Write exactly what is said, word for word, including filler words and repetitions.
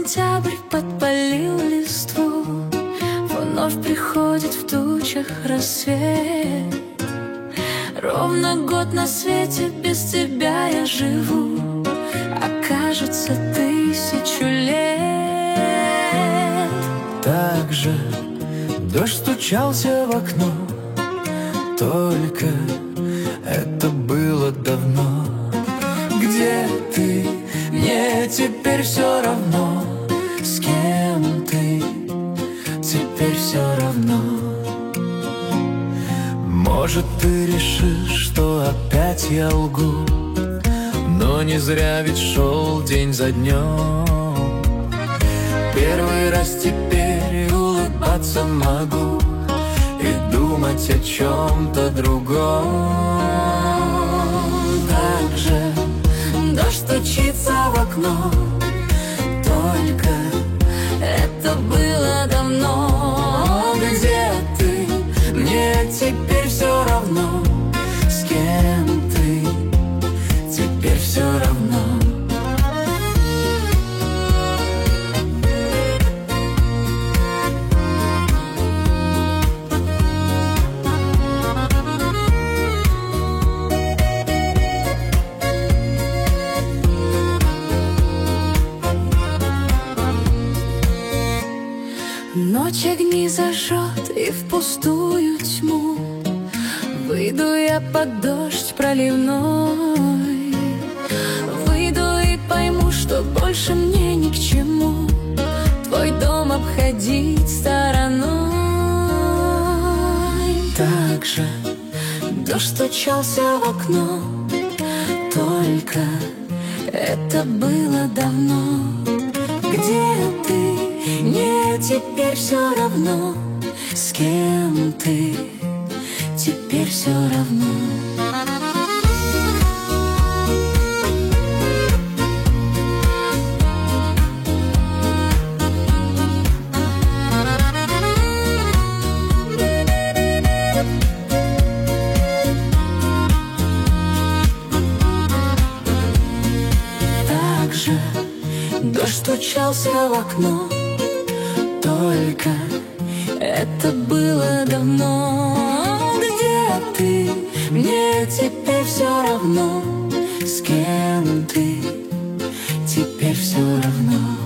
сентябрь подпалил листву, вновь приходит в тучах рассвет. Ровно год на свете без тебя я живу, а кажется тысячу лет. Так же дождь стучался в окно, только это было давно. Где ты? Мне теперь все равно. С кем ты? Теперь все равно. Может, ты решишь, что опять я лгу, но не зря ведь шел день за днем. Первый раз теперь улыбаться могу и думать о чем-то другом. Так же дождь стучится в окно, только это было давно. Где ты? Мне теперь все равно. С кем ты? Теперь все равно. Ночь огни зажжет и в пустую тьму выйду я под дождь проливной. Выйду и пойму, что больше мне ни к чему твой дом обходить стороной. Так же дождь стучался в окно, только это было давно. Где ты? Мне теперь все равно. С кем ты? Теперь все равно. Так же дождь стучался в окно, только это было давно. Где ты? Мне теперь все равно. С кем ты? Теперь все равно.